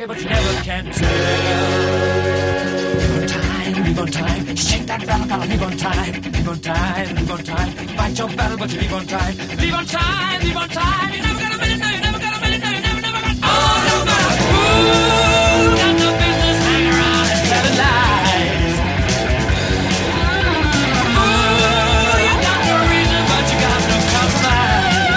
pocket, but you never can tell. Live on time, shake that battle, gotta live on time. Live on time, live on time. Fight your battle, but you live on time. Live on time, live on time. You never got a minute, no, you never got a minute, no, you never got. Oh, no matter who got no business, hang around and tell lies. Ooh, you got no reason, but you got no compromise.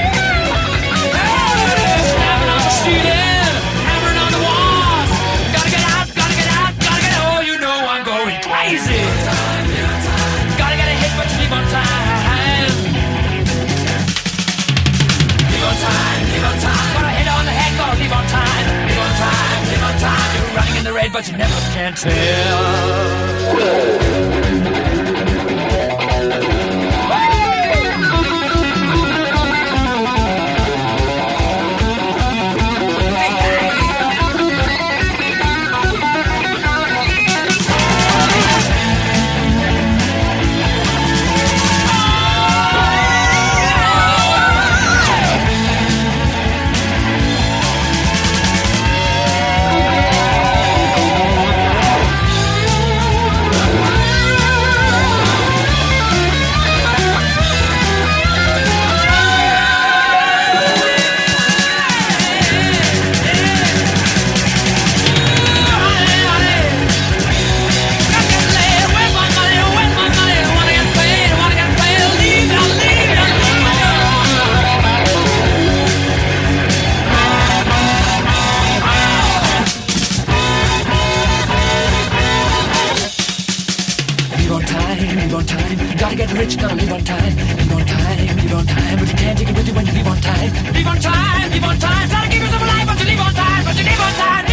Hey, snapping on the ceiling, hammering on the walls. Gotta get out, gotta get out, gotta get out. Oh, you know I'm going crazy. Gotta get a hit, but you leave on time. Leave on time, leave on time. Gotta hit on the head, gotta leave on time. Leave on time, leave on time. You're running in the rain, but you never can tell. Live on time, gotta get rich, gotta live on time. Live on time, live on time, but you can't take it with you when you live on time. Live on time, live on time, try to keep yourself alive, but you live on time, but you live on time.